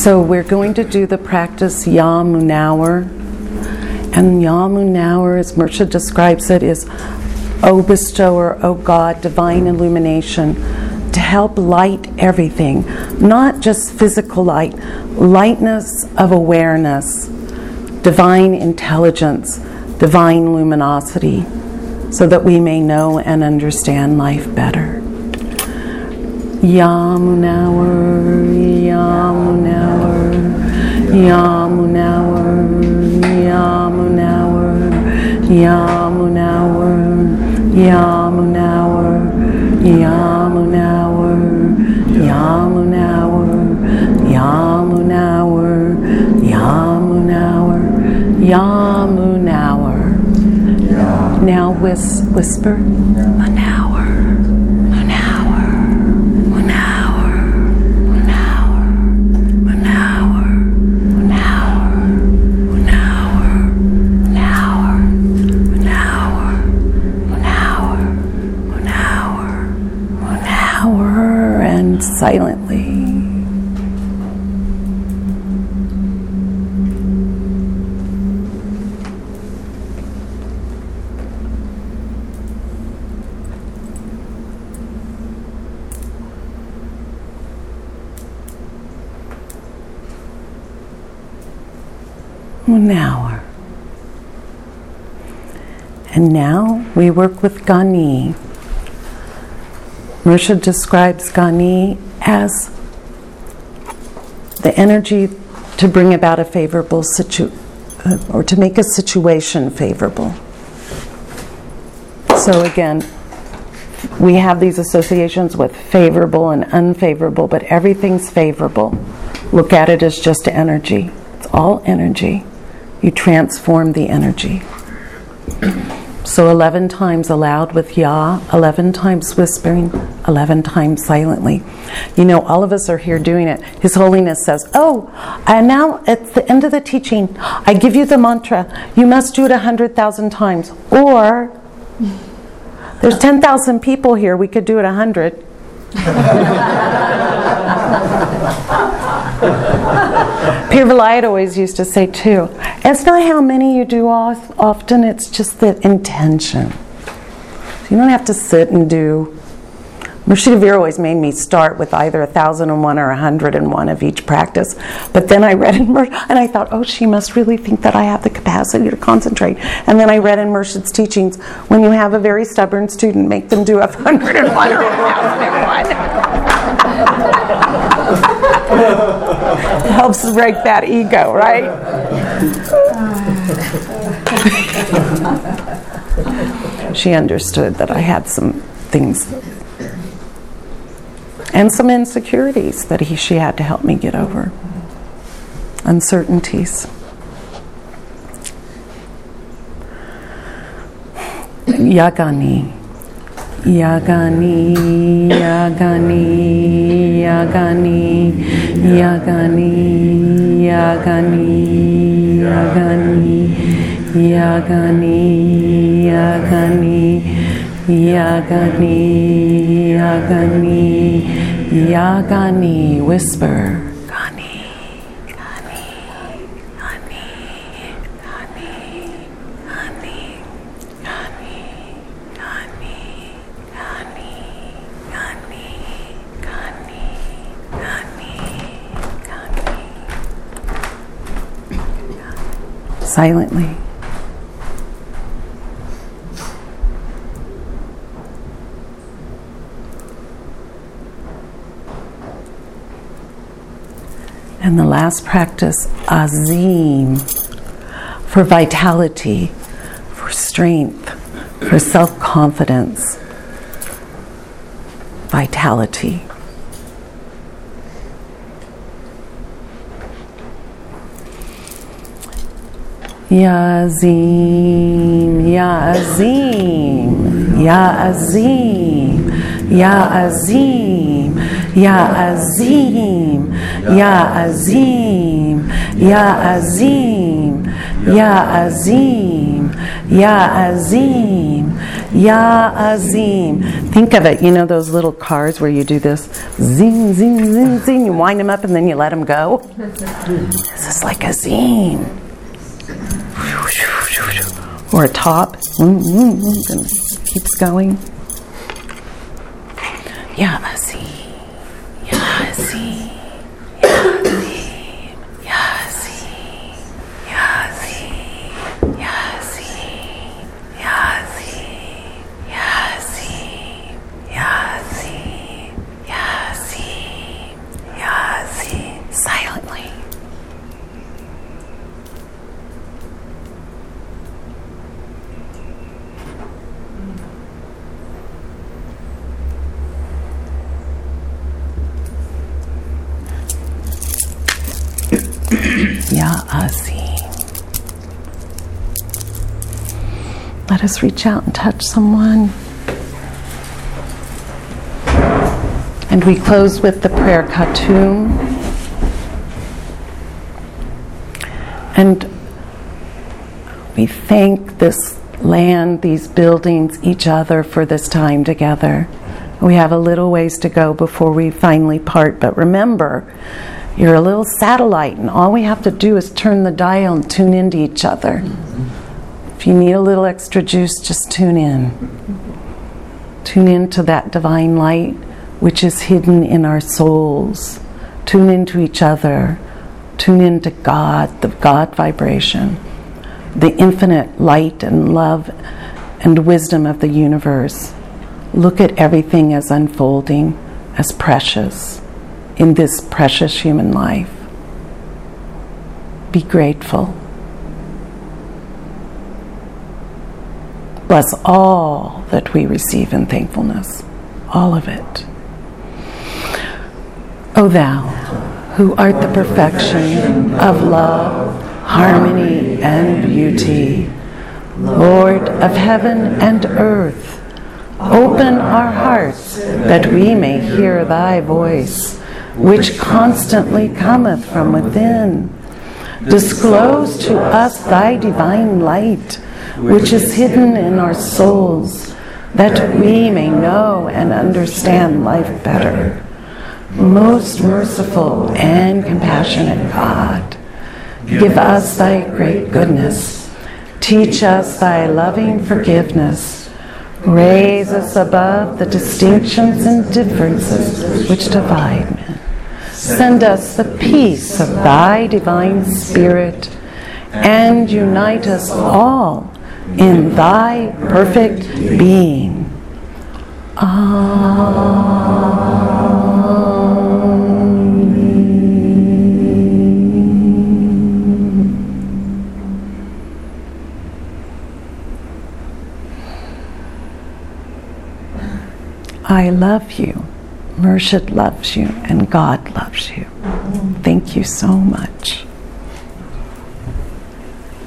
So we're going to do the practice Ya Munawar. And Ya Munawar, as Murshid describes it, is, O bestower, O God, divine illumination, to help light everything, not just physical light, lightness of awareness, divine intelligence, divine luminosity, so that we may know and understand life better. Ya Munawar, Ya Munawar, Ya Munawar, Ya Munawar, Ya Munawar, Ya Munawar, Ya Munawar, Ya Munawar, Ya Munawar, Ya Munawar, Ya Munawar. Now whisper, Munawar, Munawar, Munawar, Munawar, Munawar, Munawar, Munawar, Munawar, Munawar, Munawar, Munawar, and silently. Munawar. And now we work with Gani. Murshid describes Gani as the energy to bring about a favorable or to make a situation favorable. So again, we have these associations with favorable and unfavorable, but everything's favorable. Look at it as just energy. It's all energy. You transform the energy. So 11 times aloud with Ya, 11 times whispering, 11 times silently. You know, all of us are here doing it. His Holiness says, and now at the end of the teaching, I give you the mantra. You must do it 100,000 times. Or, there's 10,000 people here. We could do it 100. Pir Vilayat always used to say too, it's not how many you do often, it's just the intention. You don't have to sit and do. Murshid Veer always made me start with either 1,001 or 101 of each practice. But then I read in Murshid, and I thought, she must really think that I have the capacity to concentrate. And then I read in Murshid's teachings, when you have a very stubborn student, make them do 101 or 1,001. It helps break that ego, right? She understood that I had some things and some insecurities that she had to help me get over. Uncertainties. Yagani. Yagani, Yagani, Yagani, Yagani, Yagani, Yagani, Yagani, Yagani, Yagani, Yagani, Yagani, whisper. Silently. And the last practice, Azim, for vitality, for strength, for self-confidence. Vitality. Ya Azim, Ya Azim, Ya Azim, Ya Azim, Ya Azim, Ya Azim, Ya Azim, Ya Azim, Ya Azim, Ya Azim. Think of it, you know those little cars where you do this, zing, zing, zing, zing, you wind them up and then you let them go? This is like Azim. Or a top, and keeps going. Ya Azim, Ya Azim. Silently. Ya Azim. Let us reach out and touch someone. And we close with the prayer Khatum. And we thank this land, these buildings, each other for this time together. We have a little ways to go before we finally part, but remember, you're a little satellite, and all we have to do is turn the dial and tune into each other. If you need a little extra juice, just tune in. Tune into that divine light which is hidden in our souls. Tune into each other. Tune into God, the God vibration, the infinite light and love and wisdom of the universe. Look at everything as unfolding, as precious in this precious human life. Be grateful. Bless all that we receive in thankfulness, all of it. O Thou, who art the perfection of love, harmony, and beauty, Lord of heaven and earth, open our hearts that we may hear Thy voice, which constantly cometh from within. Disclose to us Thy divine light, which is hidden in our souls, that we may know and understand life better. Most merciful and compassionate God, give us Thy great goodness. Teach us Thy loving forgiveness. Raise us above the distinctions and differences which divide men. Send us the peace of Thy divine Spirit, and unite us all in Thy perfect being. I love you, Murshid loves you, and God loves you. Thank you so much.